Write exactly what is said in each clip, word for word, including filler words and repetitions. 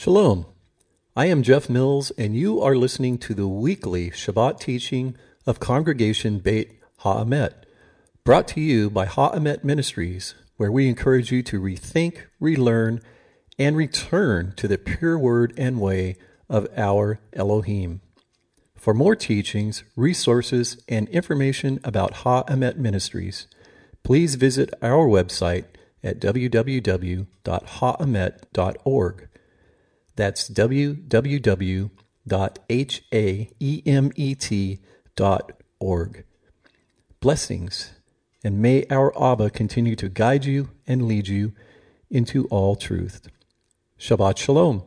Shalom. I am Jeff Mills, and you are listening to the weekly Shabbat teaching of Congregation Beit Ha'emet, brought to you by Ha'emet Ministries, where we encourage you to rethink, relearn, and return to the pure word and way of our Elohim. For more teachings, resources, and information about Ha'emet Ministries, please visit our website at w w w dot ha'emet dot org. That's w w w dot haemet dot org. Blessings, and may our Abba continue to guide you and lead you into all truth. Shabbat Shalom.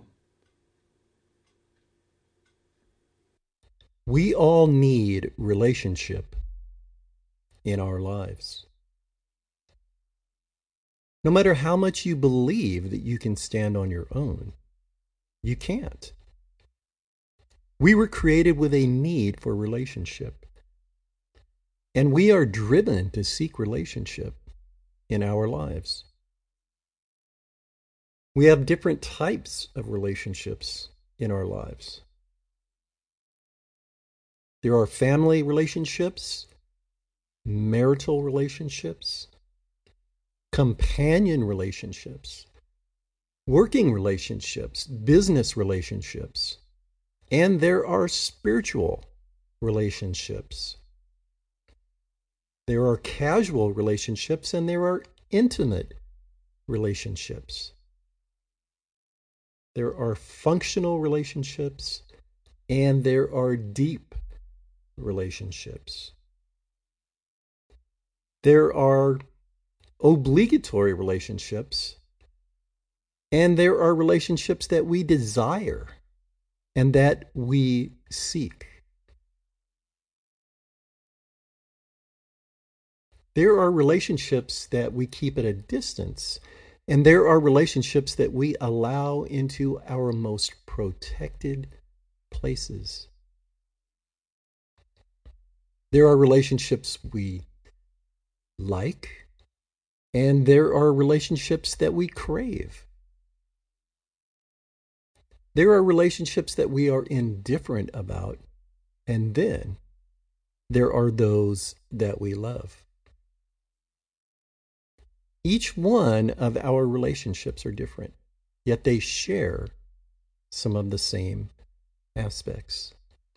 We all need relationship in our lives. No matter how much you believe that you can stand on your own, you can't. We were created with a need for relationship, and we are driven to seek relationship in our lives. We have different types of relationships in our lives. There are family relationships, marital relationships, companion relationships, working relationships, business relationships, and there are spiritual relationships. There are casual relationships and there are intimate relationships. There are functional relationships and there are deep relationships. There are obligatory relationships, and there are relationships that we desire and that we seek. There are relationships that we keep at a distance, and there are relationships that we allow into our most protected places. There are relationships we like, and there are relationships that we crave. There are relationships that we are indifferent about, and then there are those that we love. Each one of our relationships are different, yet they share some of the same aspects.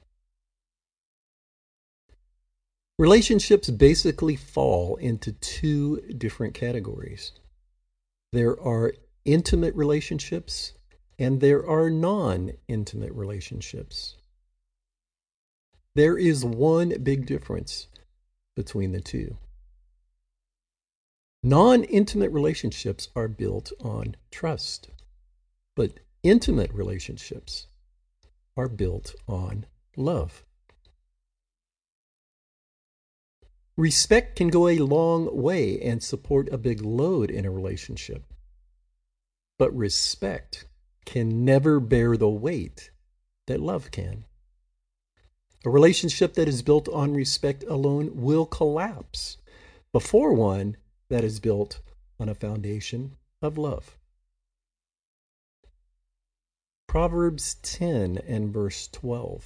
Relationships basically fall into two different categories. There are intimate relationships and there are non-intimate relationships. There is one big difference between the two. Non-intimate relationships are built on trust, but intimate relationships are built on love. Respect can go a long way and support a big load in a relationship, but respect can never bear the weight that love can. A relationship that is built on respect alone will collapse before one that is built on a foundation of love. Proverbs ten and verse twelve.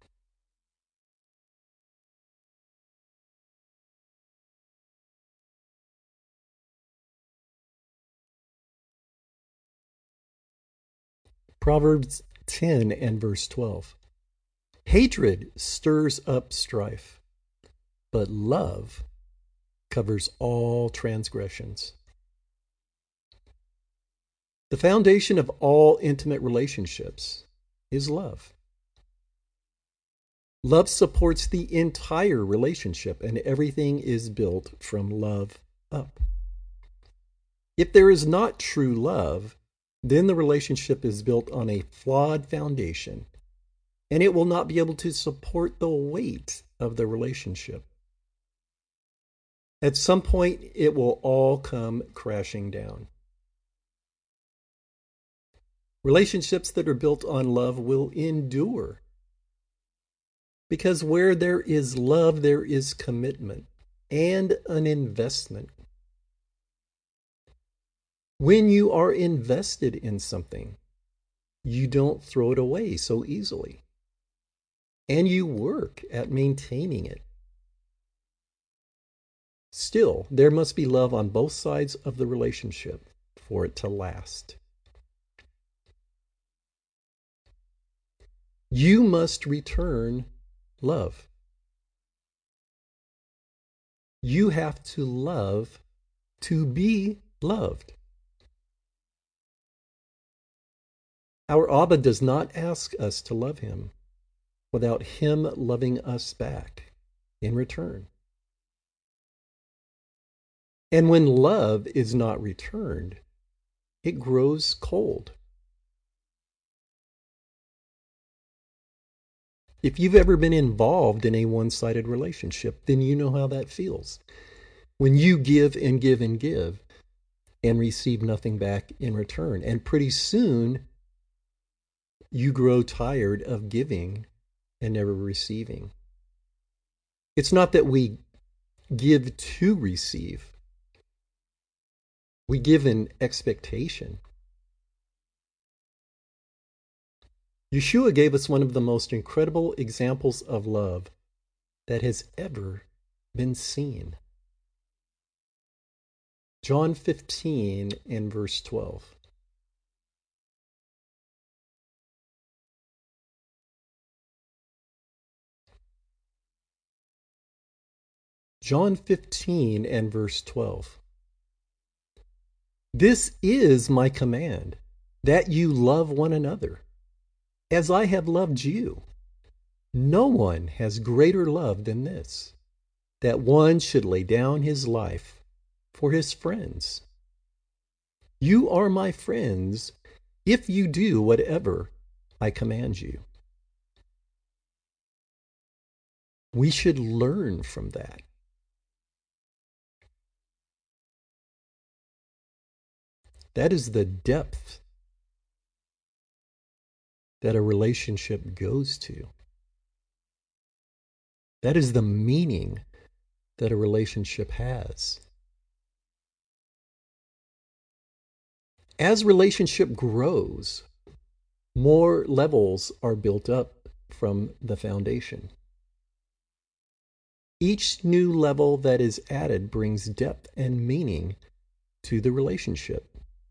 Proverbs ten and verse twelve. Hatred stirs up strife, but love covers all transgressions. The foundation of all intimate relationships is love. Love supports the entire relationship, and everything is built from love up. If there is not true love, then the relationship is built on a flawed foundation, and it will not be able to support the weight of the relationship. At some point, it will all come crashing down. Relationships that are built on love will endure, because where there is love, there is commitment and an investment. When you are invested in something, You don't throw it away so easily. And you work at maintaining it. Still, there must be love on both sides of the relationship for it to last. You must return love. You have to love to be loved. Our Abba does not ask us to love him without him loving us back in return. And when love is not returned, it grows cold. If you've ever been involved in a one-sided relationship, then you know how that feels. When you give and give and give and receive nothing back in return. And pretty soon, you grow tired of giving and never receiving. It's not that we give to receive. We give in expectation. Yeshua gave us one of the most incredible examples of love that has ever been seen. John fifteen and verse twelve. John fifteen and verse twelve. This is my command, that you love one another, as I have loved you. No one has greater love than this, that one should lay down his life for his friends. You are my friends if you do whatever I command you. We should learn from that. That is the depth that a relationship goes to. That is the meaning that a relationship has. As relationship grows, more levels are built up from the foundation. Each new level that is added brings depth and meaning to the relationship.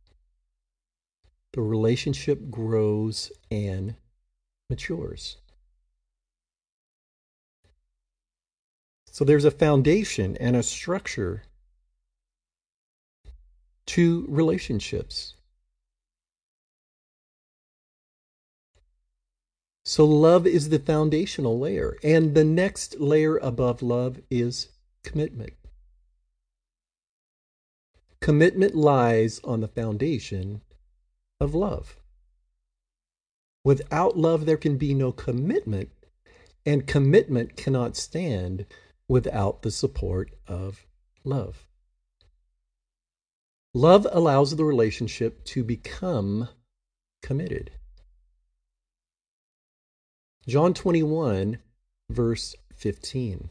The relationship grows and matures. So there's a foundation and a structure to relationships. So love is the foundational layer, and the next layer above love is commitment. Commitment lies on the foundation of love. Without love, there can be no commitment, and commitment cannot stand without the support of love. Love allows the relationship to become committed. John twenty-one, verse fifteen.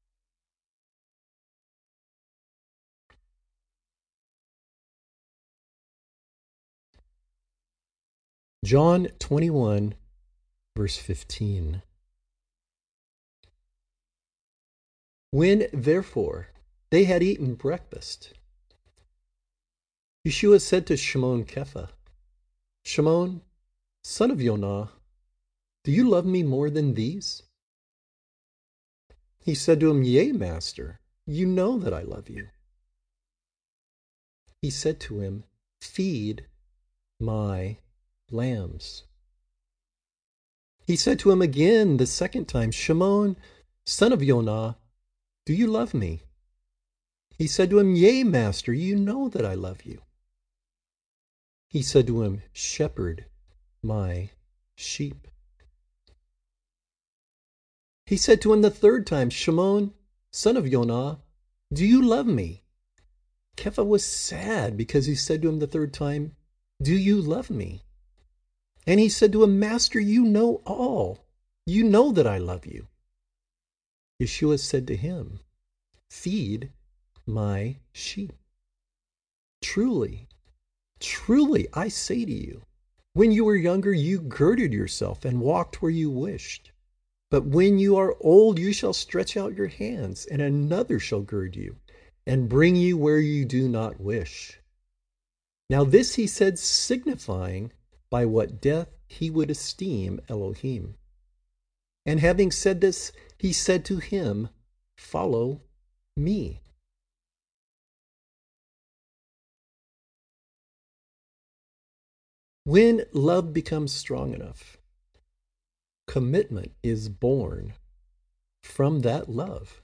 John twenty-one, verse fifteen. When, therefore, they had eaten breakfast, Yeshua said to Shimon Kepha, Shimon, son of Yonah, do you love me more than these? He said to him, Yea, Master, you know that I love you. He said to him, Feed my lambs. He said to him again the second time, Shimon, son of Yonah, do you love me? He said to him, Yea, Master, you know that I love you. He said to him, Shepherd my sheep. He said to him the third time, Shimon, son of Yonah, do you love me? Kepha was sad because he said to him the third time, Do you love me? And he said to him, Master, you know all. You know that I love you. Yeshua said to him, Feed my sheep. Truly, truly, I say to you, When you were younger, you girded yourself and walked where you wished. But when you are old, you shall stretch out your hands, and another shall gird you and bring you where you do not wish. Now this he said, signifying by what death he would esteem Elohim. And having said this, he said to him, follow me. When love becomes strong enough, commitment is born from that love.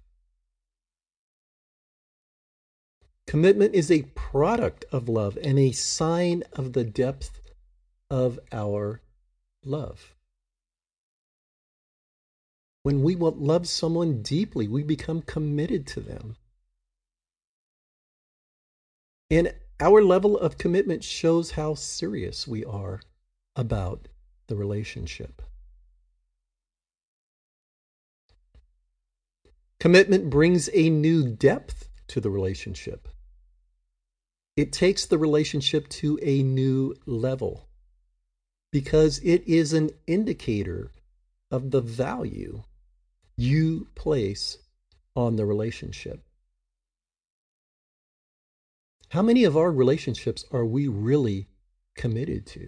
Commitment is a product of love and a sign of the depth of our love. When we love someone deeply, we become committed to them. And our level of commitment shows how serious we are about the relationship. Commitment brings a new depth to the relationship. It takes the relationship to a new level because it is an indicator of the value you place on the relationship. How many of our relationships are we really committed to?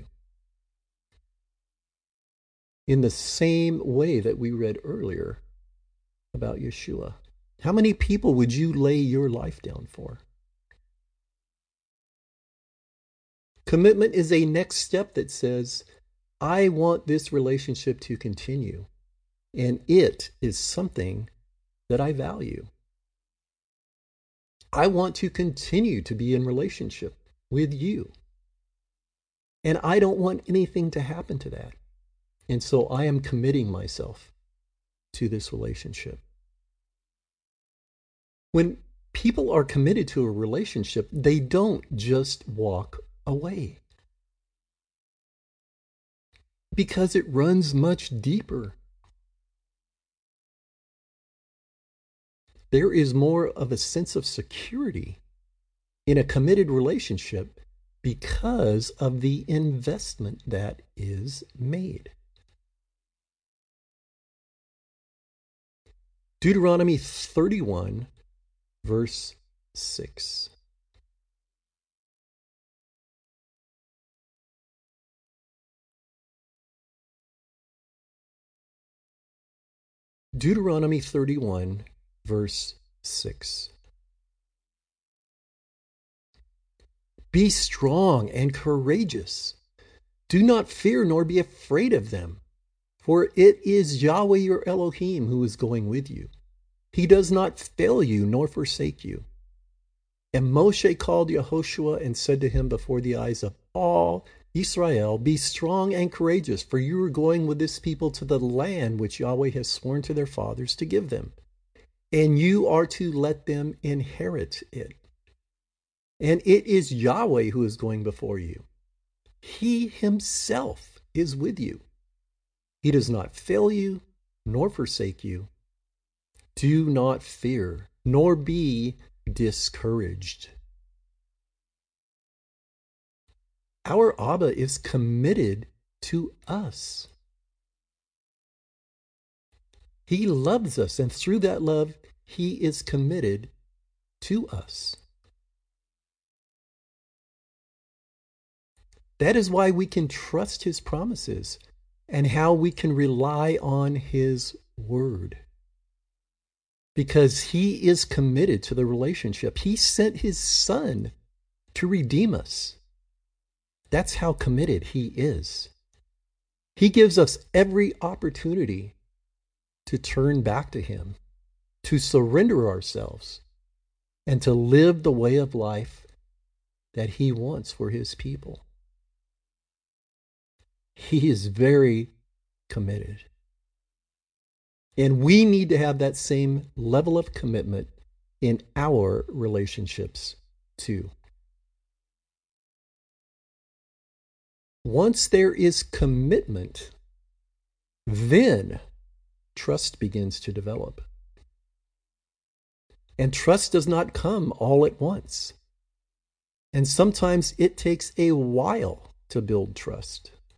In the same way that we read earlier about Yeshua. How many people would you lay your life down for? Commitment is a next step that says, I want this relationship to continue, and it is something that I value. I want to continue to be in relationship with you, and I don't want anything to happen to that. And so I am committing myself to this relationship. When people are committed to a relationship, they don't just walk away. Because it runs much deeper. There is more of a sense of security in a committed relationship because of the investment that is made. Deuteronomy thirty-one, verse six. Deuteronomy thirty-one, verse six. Be strong and courageous. Do not fear nor be afraid of them, for it is Yahweh your Elohim who is going with you. He does not fail you nor forsake you. And Moshe called Yehoshua and said to him before the eyes of all Israel, be strong and courageous, for you are going with this people to the land which Yahweh has sworn to their fathers to give them. And you are to let them inherit it. And it is Yahweh who is going before you. He himself is with you. He does not fail you nor forsake you. Do not fear, nor be discouraged. Our Abba is committed to us. He loves us, and through that love, he is committed to us. That is why we can trust his promises and how we can rely on his word. Because he is committed to the relationship. He sent his son to redeem us. That's how committed he is. He gives us every opportunity to turn back to him, to surrender ourselves, and to live the way of life that he wants for his people. He is very committed. And we need to have that same level of commitment in our relationships too. Once there is commitment, then trust begins to develop. And trust does not come all at once. And sometimes it takes a while to build trust.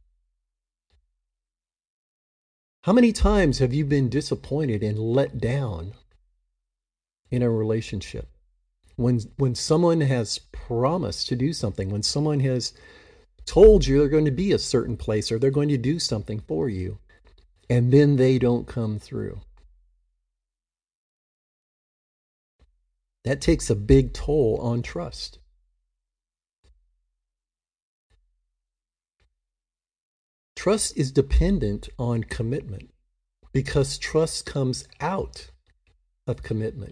How many times have you been disappointed and let down in a relationship? When when someone has promised to do something, when someone has told you they're going to be a certain place or they're going to do something for you, and then they don't come through. That takes a big toll on trust. Trust is dependent on commitment because trust comes out of commitment.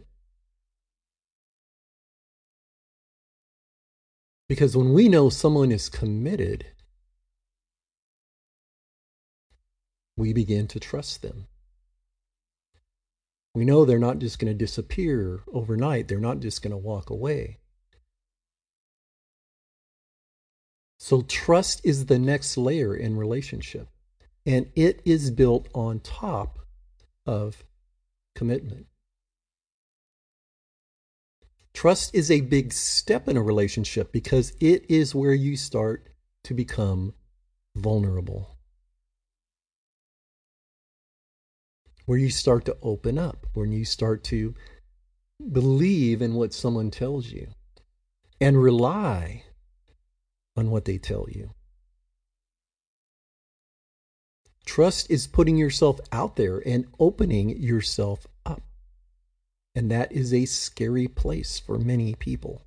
Because when we know someone is committed, we begin to trust them. We know they're not just going to disappear overnight. They're not just going to walk away. So trust is the next layer in relationship, and it is built on top of commitment. Trust is a big step in a relationship because it is where you start to become vulnerable, where you start to open up, when you start to believe in what someone tells you and rely on what they tell you. Trust is putting yourself out there and opening yourself up. And that is a scary place for many people.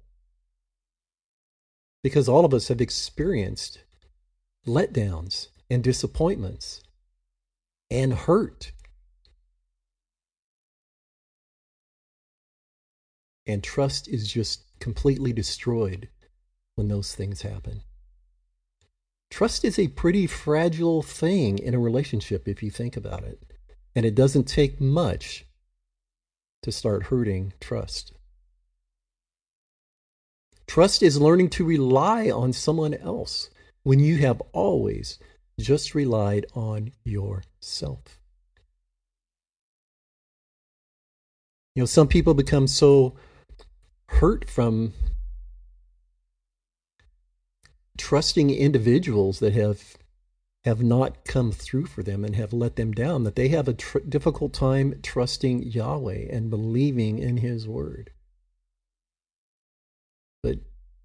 Because all of us have experienced letdowns and disappointments and hurt. And trust is just completely destroyed when those things happen. Trust is a pretty fragile thing in a relationship if you think about it. And it doesn't take much to start hurting trust. Trust is learning to rely on someone else when you have always just relied on yourself. You know, some people become so hurt from trusting individuals that have have not come through for them and have let them down, that they have a tr- difficult time trusting Yahweh and believing in His word. But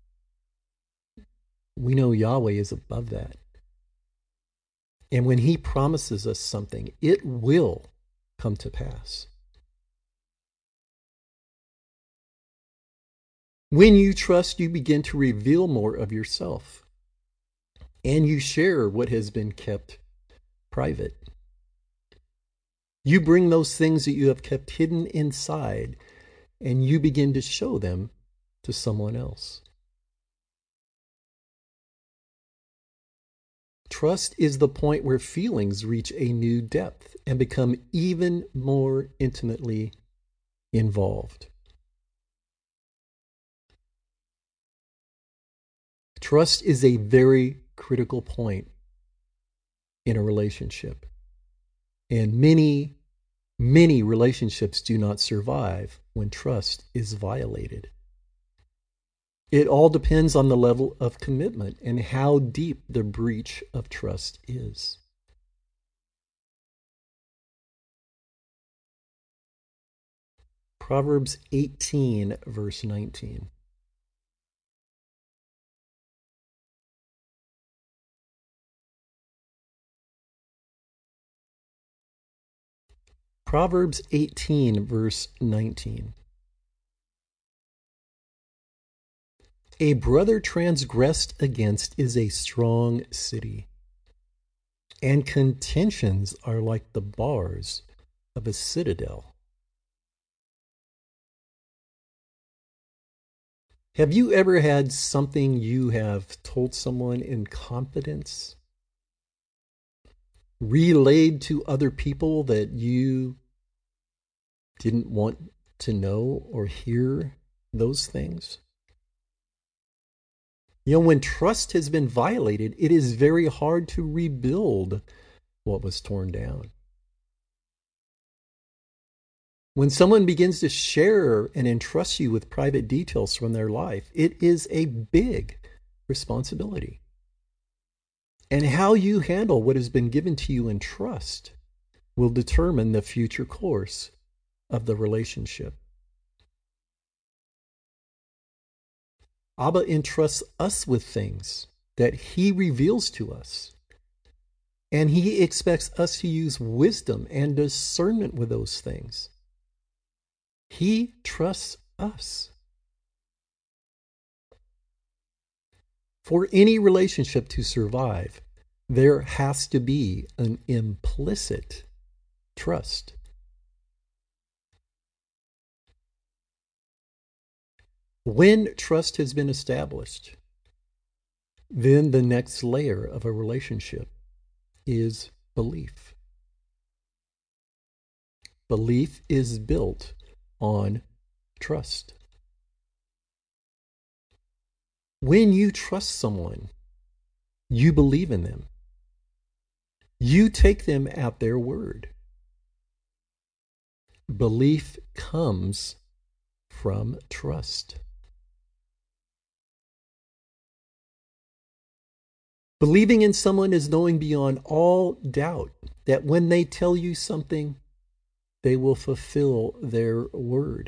we know Yahweh is above that. And when He promises us something, it will come to pass. When you trust, you begin to reveal more of yourself. And you share what has been kept private. You bring those things that you have kept hidden inside, and you begin to show them to someone else. Trust is the point where feelings reach a new depth and become even more intimately involved. Trust is a very critical point in a relationship. And many, many relationships do not survive when trust is violated. It all depends on the level of commitment and how deep the breach of trust is. Proverbs eighteen, verse nineteen. Proverbs eighteen, verse nineteen. A brother transgressed against is a strong city, and contentions are like the bars of a citadel. Have you ever had something you have told someone in confidence, relayed to other people that you didn't want to know or hear those things? You know, when trust has been violated, it is very hard to rebuild what was torn down. When someone begins to share and entrust you with private details from their life, it is a big responsibility. And how you handle what has been given to you in trust will determine the future course of the relationship. Abba entrusts us with things that he reveals to us. And he expects us to use wisdom and discernment with those things. He trusts us. For any relationship to survive, there has to be an implicit trust. When trust has been established, then the next layer of a relationship is belief. Belief is built on trust. When you trust someone, you believe in them. You take them at their word. Belief comes from trust. Believing in someone is knowing beyond all doubt that when they tell you something, they will fulfill their word.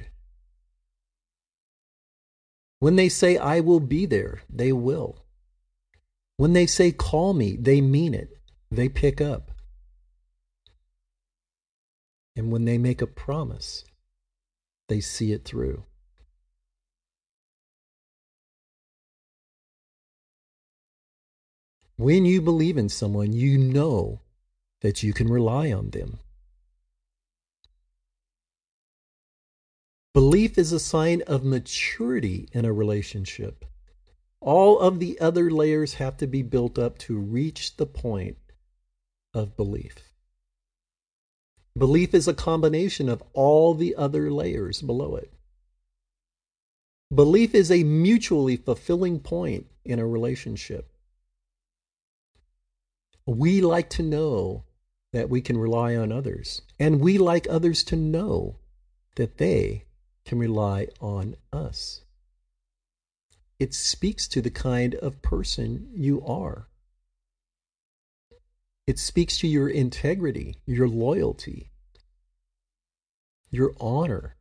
When they say, I will be there, they will. When they say, call me, they mean it. They pick up. And when they make a promise, they see it through. When you believe in someone, you know that you can rely on them. Belief is a sign of maturity in a relationship. All of the other layers have to be built up to reach the point of belief. Belief is a combination of all the other layers below it. Belief is a mutually fulfilling point in a relationship. We like to know that we can rely on others, and we like others to know that they can rely on us. It speaks to the kind of person you are. It speaks to your integrity, your loyalty, your honor.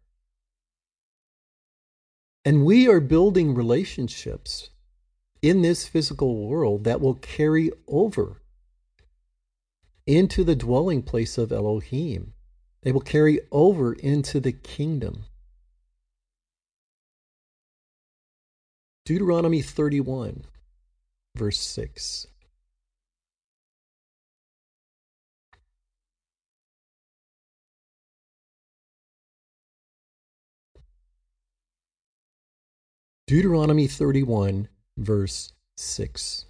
And we are building relationships in this physical world that will carry over into the dwelling place of Elohim. They will carry over into the kingdom. Deuteronomy thirty-one, verse six. Deuteronomy thirty-one, verse six.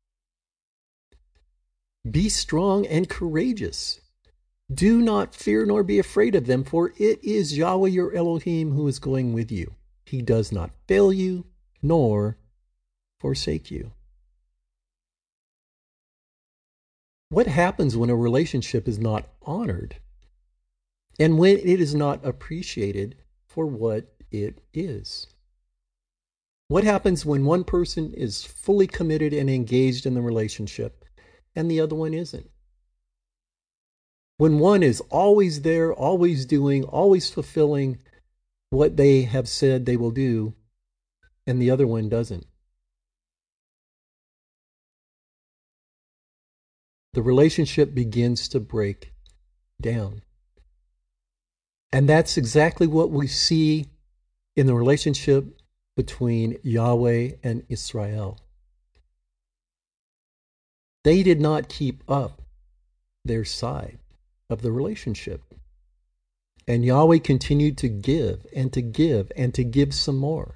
Be strong and courageous. Do not fear nor be afraid of them, for it is Yahweh your Elohim who is going with you. He does not fail you nor forsake you. What happens when a relationship is not honored and when it is not appreciated for what it is? What happens when one person is fully committed and engaged in the relationship and the other one isn't? When one is always there, always doing, always fulfilling what they have said they will do, and the other one doesn't. The relationship begins to break down. And that's exactly what we see in the relationship between Yahweh and Israel. They did not keep up their side of the relationship. And Yahweh continued to give and to give and to give some more.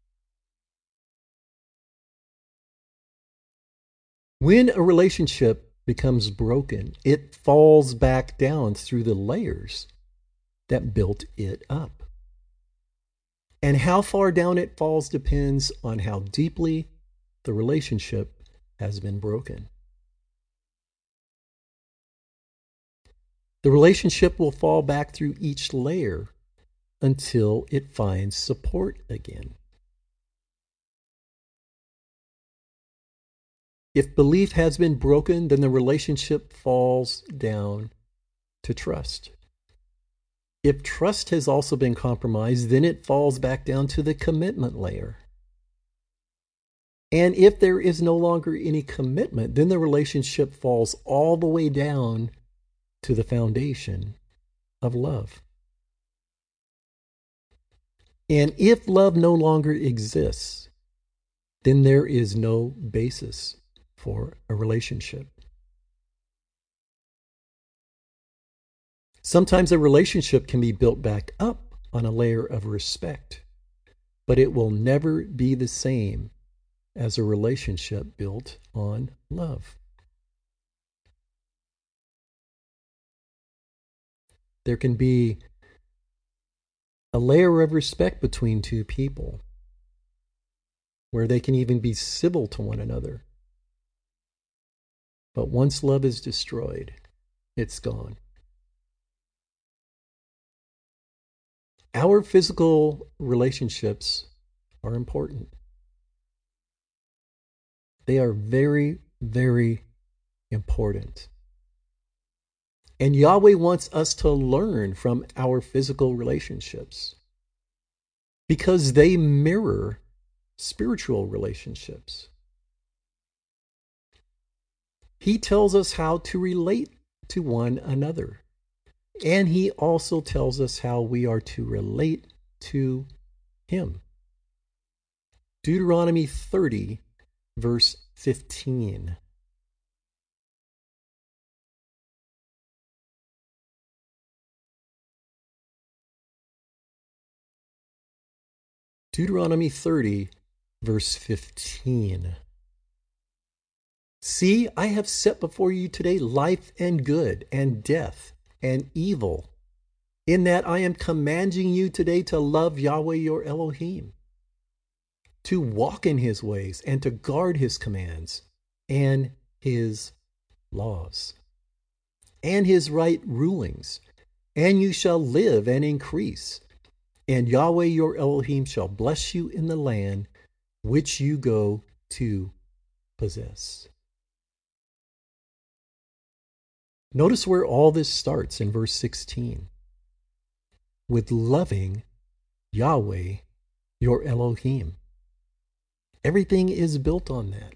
When a relationship becomes broken, it falls back down through the layers that built it up. And how far down it falls depends on how deeply the relationship has been broken. The relationship will fall back through each layer until it finds support again. If belief has been broken, then the relationship falls down to trust. If trust has also been compromised, then it falls back down to the commitment layer. And if there is no longer any commitment, then the relationship falls all the way down to the foundation of love. And if love no longer exists, then there is no basis for a relationship. Sometimes a relationship can be built back up on a layer of respect, but it will never be the same as a relationship built on love. There can be a layer of respect between two people where they can even be civil to one another. But once love is destroyed, it's gone. Our physical relationships are important. They are very, very important. And Yahweh wants us to learn from our physical relationships because they mirror spiritual relationships. He tells us how to relate to one another. And he also tells us how we are to relate to him. Deuteronomy thirty, verse fifteen. Deuteronomy thirty, verse fifteen. See, I have set before you today life and good, and death and evil, in that I am commanding you today to love Yahweh your Elohim, to walk in his ways, and to guard his commands and his laws, and his right rulings, and you shall live and increase, and Yahweh your Elohim shall bless you in the land which you go to possess. Notice where all this starts in verse sixteen. With loving Yahweh, your Elohim. Everything is built on that.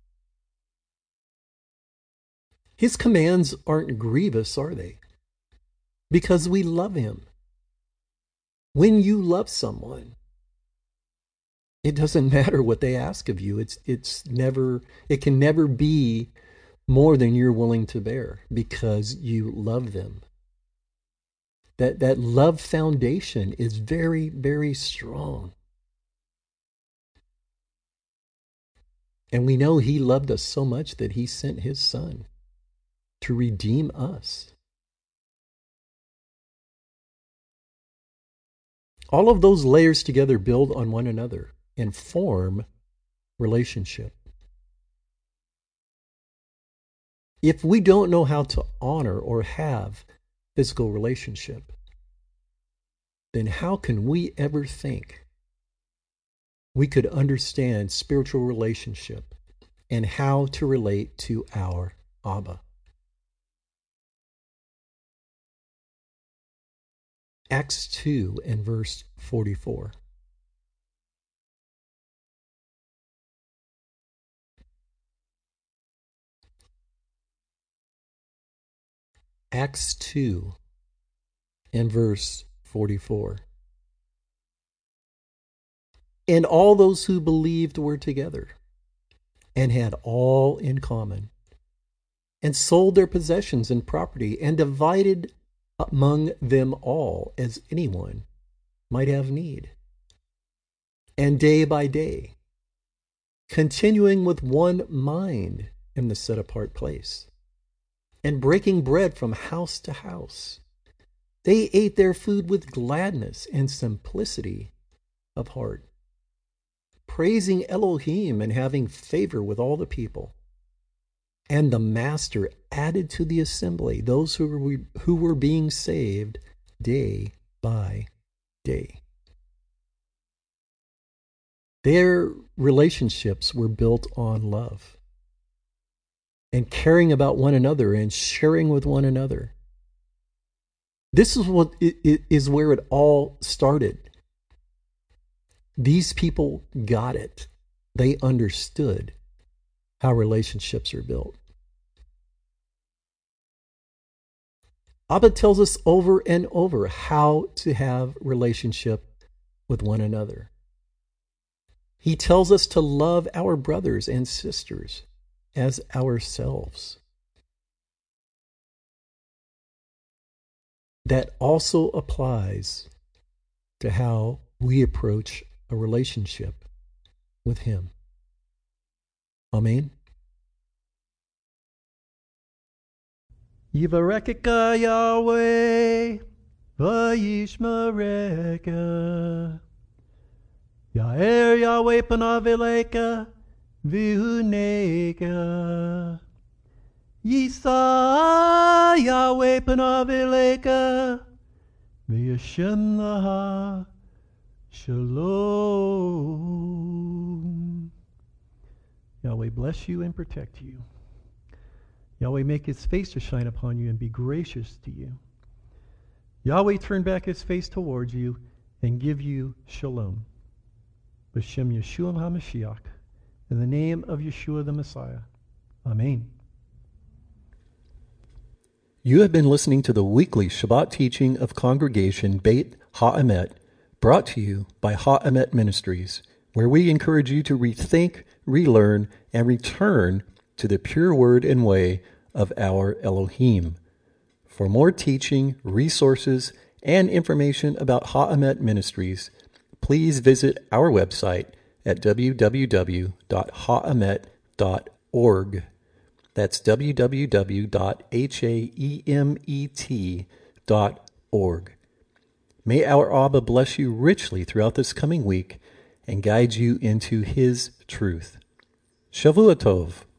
His commands aren't grievous, are they? Because we love him. When you love someone, it doesn't matter what they ask of you. It's it's never it can never be more than you're willing to bear because you love them. That that love foundation is very, very strong. And we know he loved us so much that he sent his son to redeem us. All of those layers together build on one another and form relationship. If we don't know how to honor or have physical relationship, then how can we ever think we could understand spiritual relationship and how to relate to our Abba? Acts two and verse forty-four. Acts two and verse forty-four. And all those who believed were together and had all in common, and sold their possessions and property, and divided among them all as anyone might have need. And day by day, continuing with one mind in the set apart place, and breaking bread from house to house, they ate their food with gladness and simplicity of heart, praising Elohim and having favor with all the people. And the master added to the assembly those who were, who were being saved day by day. Their relationships were built on love and caring about one another and sharing with one another. This is what it, it is where it all started. These people got it. They understood how relationships are built. Abba tells us over and over how to have relationship with one another. He tells us to love our brothers and sisters as ourselves. That also applies to how we approach a relationship with Him. Amen. Yivarekeka Yahweh, Vayishmareka. Yair Yahweh panav eleika, vihuneka. Yisa Yahweh panav eleika, v'yashem laha shalom. Yahweh bless you and protect you. Yahweh make His face to shine upon you and be gracious to you. Yahweh turn back His face towards you and give you shalom. B'shem Yeshua HaMashiach, in the name of Yeshua the Messiah. Amen. You have been listening to the weekly Shabbat teaching of Congregation Beit HaEmet, brought to you by HaEmet Ministries, where we encourage you to rethink, relearn, and return to the pure word and way of our Elohim. For more teaching, resources, and information about HaEmet Ministries, please visit our website at w w w dot haemet dot org. That's w w w dot haemet dot org. May our Abba bless you richly throughout this coming week and guide you into His truth. Shavua Tov.